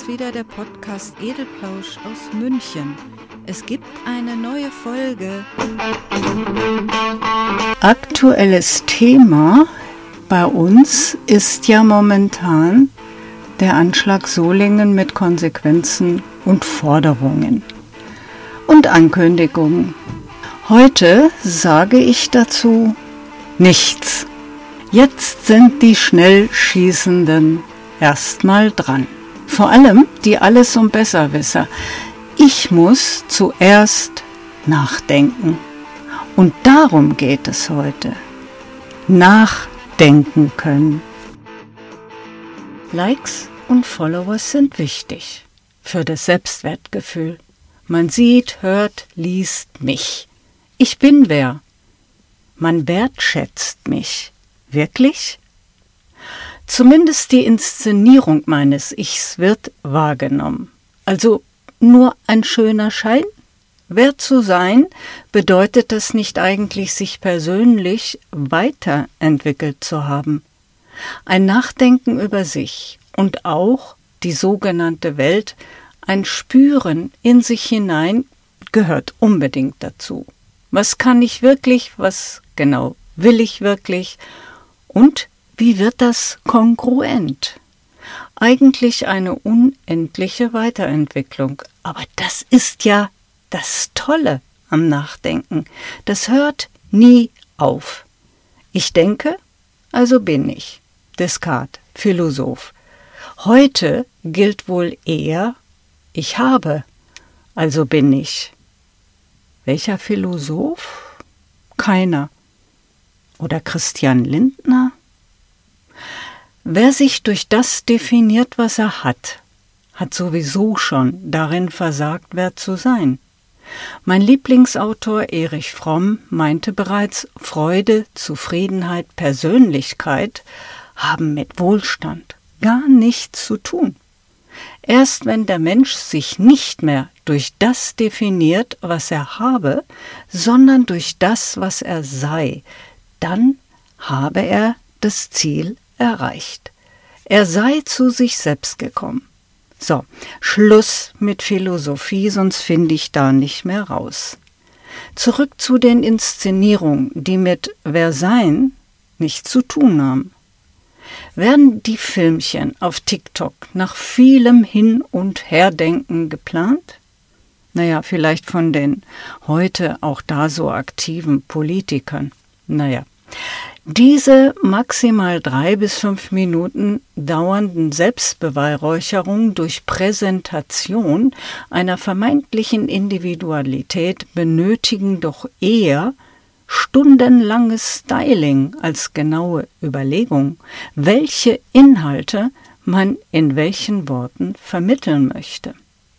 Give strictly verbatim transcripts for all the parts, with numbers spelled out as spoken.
ist wieder der Podcast Edelplausch aus München. Es gibt eine neue Folge. Aktuelles Thema bei uns ist ja momentan der Anschlag Solingen mit Konsequenzen und Forderungen und Ankündigungen. Heute sage ich dazu nichts. Jetzt sind die Schnellschießenden erstmal dran. Vor allem die Alles- und Besserwisser. Ich muss zuerst nachdenken. Und darum geht es heute. Nachdenken können. Likes und Followers sind wichtig für das Selbstwertgefühl. Man sieht, hört, liest mich. Ich bin wer. Man wertschätzt mich. Wirklich? Zumindest die Inszenierung meines Ichs wird wahrgenommen. Also nur ein schöner Schein? Wer zu sein, bedeutet das nicht eigentlich, sich persönlich weiterentwickelt zu haben? Ein Nachdenken über sich und auch die sogenannte Welt, ein Spüren in sich hinein, gehört unbedingt dazu. Was kann ich wirklich, was genau will ich wirklich und wie wird das kongruent? Eigentlich eine unendliche Weiterentwicklung, aber das ist ja das Tolle am Nachdenken. Das hört nie auf. Ich denke, also bin ich. Descartes, Philosoph. Heute gilt wohl eher, ich habe, also bin ich. Welcher Philosoph? Keiner. Oder Christian Lindner? Wer sich durch das definiert, was er hat, hat sowieso schon darin versagt, wer zu sein. Mein Lieblingsautor Erich Fromm meinte bereits, Freude, Zufriedenheit, Persönlichkeit haben mit Wohlstand gar nichts zu tun. Erst wenn der Mensch sich nicht mehr durch das definiert, was er habe, sondern durch das, was er sei, dann habe er das Ziel erreicht. Er sei zu sich selbst gekommen. So, Schluss mit Philosophie, sonst finde ich da nicht mehr raus. Zurück zu den Inszenierungen, die mit Wer sein nichts zu tun haben. Werden die Filmchen auf TikTok nach vielem Hin- und Herdenken geplant? Naja, vielleicht von den heute auch da so aktiven Politikern. Naja, diese maximal drei bis fünf Minuten dauernden Selbstbeweihräucherungen durch Präsentation einer vermeintlichen Individualität benötigen doch eher stundenlanges Styling als genaue Überlegung, welche Inhalte man in welchen Worten vermitteln möchte.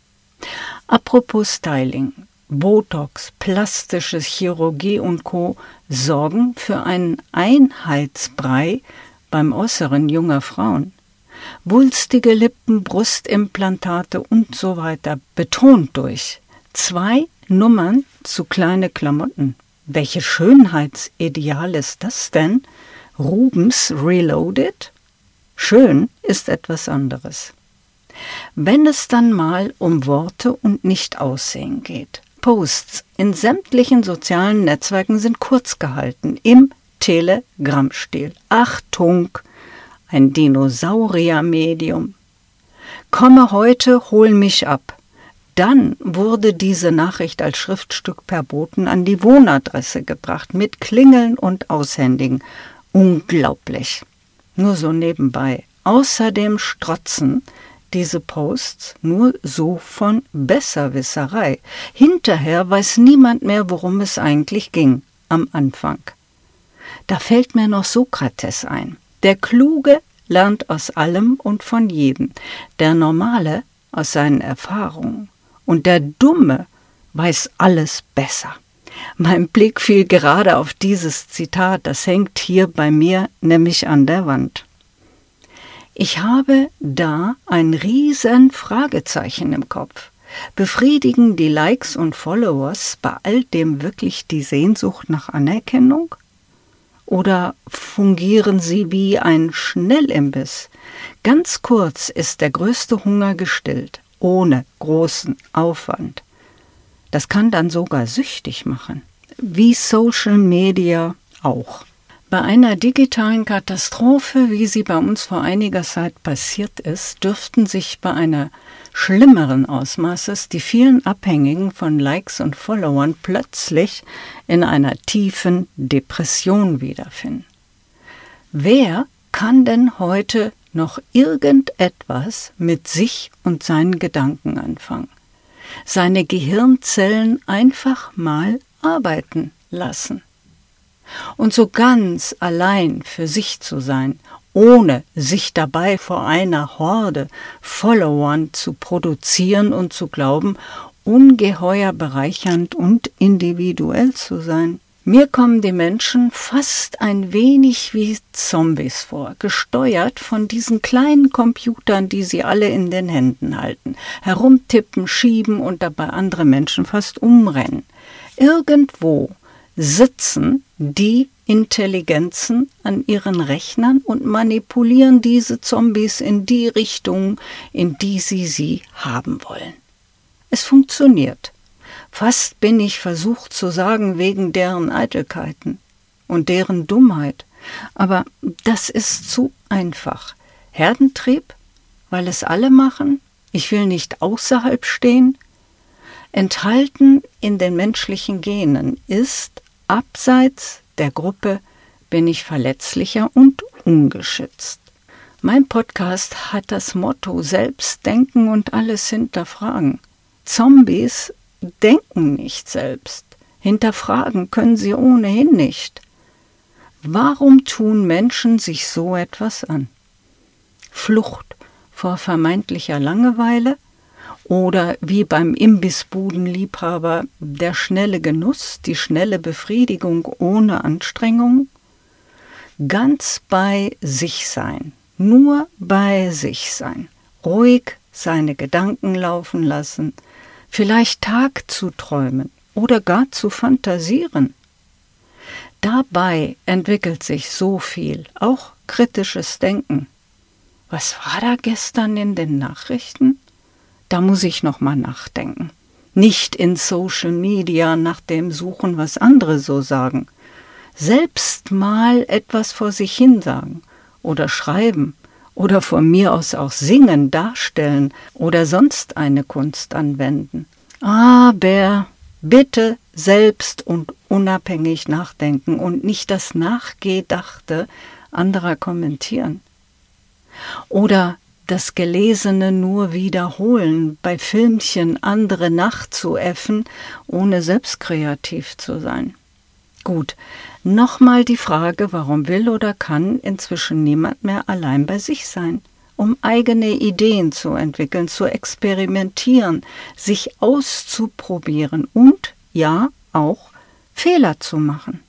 Apropos Styling. Botox, plastische Chirurgie und Co. sorgen für einen Einheitsbrei beim Äußeren junger Frauen. Wulstige Lippen, Brustimplantate und so weiter, betont durch zwei Nummern zu kleine Klamotten. Welche Schönheitsideal ist das denn? Rubens Reloaded? Schön ist etwas anderes. Wenn es dann mal um Worte und Nicht-Aussehen geht. Posts in sämtlichen sozialen Netzwerken sind kurz gehalten, im Telegram-Stil. Achtung, ein Dinosaurier-Medium. Komme heute, hol mich ab. Dann wurde diese Nachricht als Schriftstück per Boten an die Wohnadresse gebracht, mit Klingeln und Aushändigen. Unglaublich. Nur so nebenbei. Außerdem strotzen diese Posts nur so von Besserwisserei. Hinterher weiß niemand mehr, worum es eigentlich ging, am Anfang. Da fällt mir noch Sokrates ein. Der Kluge lernt aus allem und von jedem, der Normale aus seinen Erfahrungen. Und der Dumme weiß alles besser. Mein Blick fiel gerade auf dieses Zitat, das hängt hier bei mir nämlich an der Wand. Ich habe da ein riesen Fragezeichen im Kopf. Befriedigen die Likes und Followers bei all dem wirklich die Sehnsucht nach Anerkennung? Oder fungieren sie wie ein Schnellimbiss? Ganz kurz ist der größte Hunger gestillt, ohne großen Aufwand. Das kann dann sogar süchtig machen, wie Social Media auch. Bei einer digitalen Katastrophe, wie sie bei uns vor einiger Zeit passiert ist, dürften sich bei einer schlimmeren Ausmaßes die vielen Abhängigen von Likes und Followern plötzlich in einer tiefen Depression wiederfinden. Wer kann denn heute noch irgendetwas mit sich und seinen Gedanken anfangen? Seine Gehirnzellen einfach mal arbeiten lassen. Und so ganz allein für sich zu sein, ohne sich dabei vor einer Horde Followern zu produzieren und zu glauben, ungeheuer bereichernd und individuell zu sein. Mir kommen die Menschen fast ein wenig wie Zombies vor, gesteuert von diesen kleinen Computern, die sie alle in den Händen halten, herumtippen, schieben und dabei andere Menschen fast umrennen. Irgendwo sitzen die Intelligenzen an ihren Rechnern und manipulieren diese Zombies in die Richtung, in die sie sie haben wollen. Es funktioniert. Fast bin ich versucht zu sagen, wegen deren Eitelkeiten und deren Dummheit. Aber das ist zu einfach. Herdentrieb, weil es alle machen? Ich will nicht außerhalb stehen? Enthalten in den menschlichen Genen ist, abseits der Gruppe bin ich verletzlicher und ungeschützt. Mein Podcast hat das Motto Selbstdenken und alles hinterfragen. Zombies denken nicht selbst. Hinterfragen können sie ohnehin nicht. Warum tun Menschen sich so etwas an? Flucht vor vermeintlicher Langeweile? Oder wie beim Imbissbudenliebhaber der schnelle Genuss, die schnelle Befriedigung ohne Anstrengung? Ganz bei sich sein, nur bei sich sein, ruhig seine Gedanken laufen lassen, vielleicht Tag zu träumen oder gar zu fantasieren. Dabei entwickelt sich so viel, auch kritisches Denken. Was war da gestern in den Nachrichten? Da muss ich noch mal nachdenken. Nicht in Social Media nach dem suchen, was andere so sagen. Selbst mal etwas vor sich hin sagen oder schreiben oder von mir aus auch singen, darstellen oder sonst eine Kunst anwenden. Aber bitte selbst und unabhängig nachdenken und nicht das Nachgedachte anderer kommentieren. Oder das Gelesene nur wiederholen, bei Filmchen andere nachzuäffen, ohne selbst kreativ zu sein. Gut, nochmal die Frage, warum will oder kann inzwischen niemand mehr allein bei sich sein, um eigene Ideen zu entwickeln, zu experimentieren, sich auszuprobieren und, ja, auch Fehler zu machen.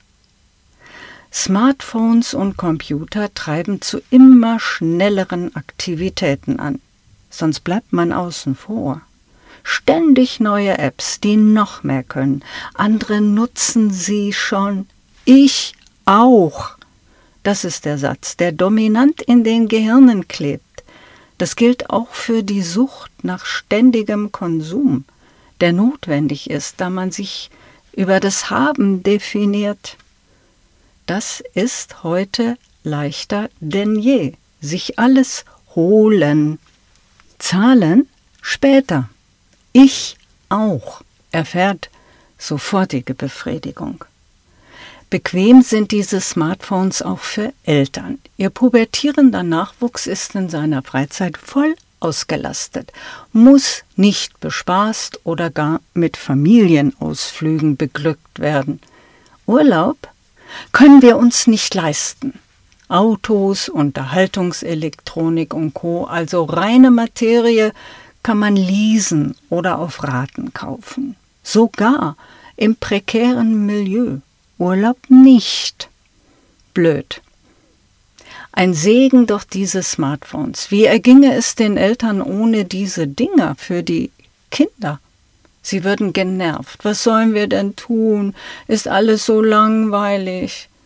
Smartphones und Computer treiben zu immer schnelleren Aktivitäten an, sonst bleibt man außen vor. Ständig neue Apps, die noch mehr können. Andere nutzen sie schon. Ich auch. Das ist der Satz, der dominant in den Gehirnen klebt. Das gilt auch für die Sucht nach ständigem Konsum, der notwendig ist, da man sich über das Haben definiert. Das ist heute leichter denn je. Sich alles holen. Zahlen später. Ich auch erfährt sofortige Befriedigung. Bequem sind diese Smartphones auch für Eltern. Ihr pubertierender Nachwuchs ist in seiner Freizeit voll ausgelastet, muss nicht bespaßt oder gar mit Familienausflügen beglückt werden. Urlaub können wir uns nicht leisten. Autos, Unterhaltungselektronik und Co., also reine Materie, kann man leasen oder auf Raten kaufen. Sogar im prekären Milieu. Urlaub nicht. Blöd. Ein Segen durch diese Smartphones. Wie erginge es den Eltern ohne diese Dinger für die Kinder? Sie würden genervt. Was sollen wir denn tun? Ist alles so langweilig?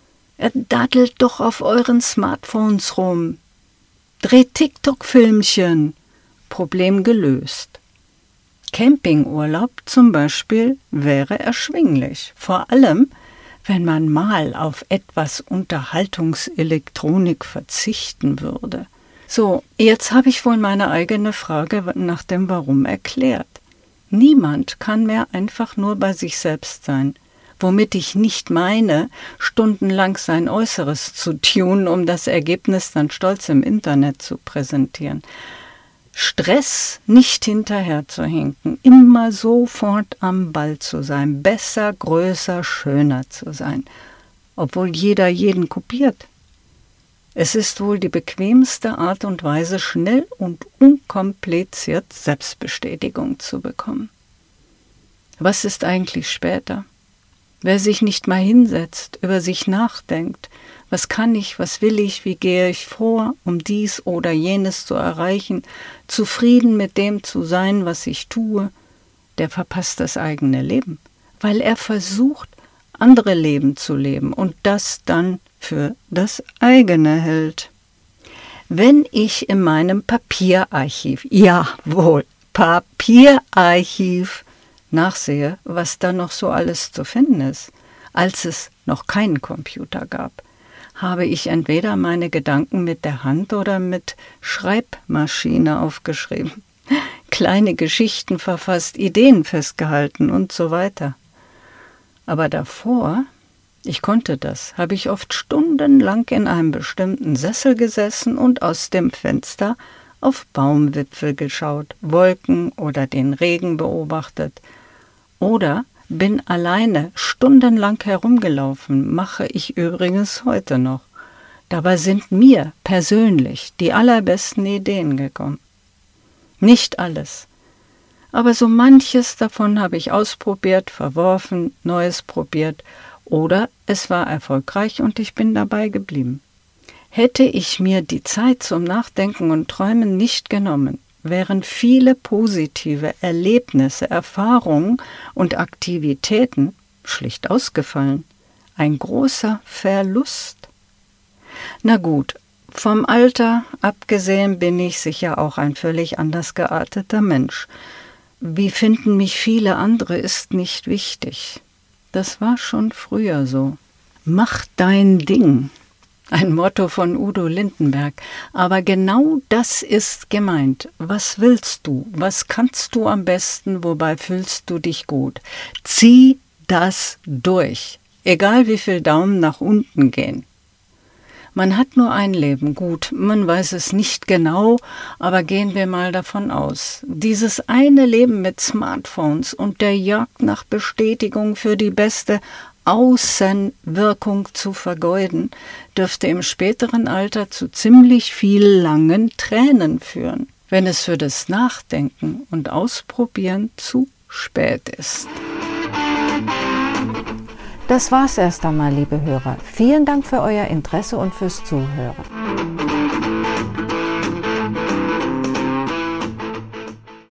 Daddelt doch auf euren Smartphones rum. Dreht TikTok-Filmchen. Problem gelöst. Campingurlaub zum Beispiel wäre erschwinglich. Vor allem, wenn man mal auf etwas Unterhaltungselektronik verzichten würde. So, jetzt habe ich wohl meine eigene Frage nach dem Warum erklärt. Niemand kann mehr einfach nur bei sich selbst sein, womit ich nicht meine, stundenlang sein Äußeres zu tunen, um das Ergebnis dann stolz im Internet zu präsentieren. Stress nicht hinterherzuhinken, immer sofort am Ball zu sein, besser, größer, schöner zu sein, obwohl jeder jeden kopiert. Es ist wohl die bequemste Art und Weise, schnell und unkompliziert Selbstbestätigung zu bekommen. Was ist eigentlich später? Wer sich nicht mal hinsetzt, über sich nachdenkt, was kann ich, was will ich, wie gehe ich vor, um dies oder jenes zu erreichen, zufrieden mit dem zu sein, was ich tue, der verpasst das eigene Leben, weil er versucht, andere Leben zu leben und das dann für das eigene hält. Wenn ich in meinem Papierarchiv, jawohl, Papierarchiv, nachsehe, was da noch so alles zu finden ist, als es noch keinen Computer gab, habe ich entweder meine Gedanken mit der Hand oder mit Schreibmaschine aufgeschrieben, kleine Geschichten verfasst, Ideen festgehalten und so weiter. Aber davor, ich konnte das, habe ich oft stundenlang in einem bestimmten Sessel gesessen und aus dem Fenster auf Baumwipfel geschaut, Wolken oder den Regen beobachtet. Oder bin alleine stundenlang herumgelaufen, mache ich übrigens heute noch. Dabei sind mir persönlich die allerbesten Ideen gekommen. Nicht alles, aber so manches davon habe ich ausprobiert, verworfen, Neues probiert oder es war erfolgreich und ich bin dabei geblieben. Hätte ich mir die Zeit zum Nachdenken und Träumen nicht genommen, wären viele positive Erlebnisse, Erfahrungen und Aktivitäten schlicht ausgefallen. Ein großer Verlust. Na gut, vom Alter abgesehen bin ich sicher auch ein völlig anders gearteter Mensch. Wie finden mich viele andere, ist nicht wichtig. Das war schon früher so. Mach dein Ding. Ein Motto von Udo Lindenberg. Aber genau das ist gemeint. Was willst du? Was kannst du am besten? Wobei fühlst du dich gut? Zieh das durch. Egal wie viel Daumen nach unten gehen. Man hat nur ein Leben. Gut, man weiß es nicht genau, aber gehen wir mal davon aus. Dieses eine Leben mit Smartphones und der Jagd nach Bestätigung für die beste Außenwirkung zu vergeuden, dürfte im späteren Alter zu ziemlich viel langen Tränen führen, wenn es für das Nachdenken und Ausprobieren zu spät ist. Das war's erst einmal, liebe Hörer. Vielen Dank für euer Interesse und fürs Zuhören.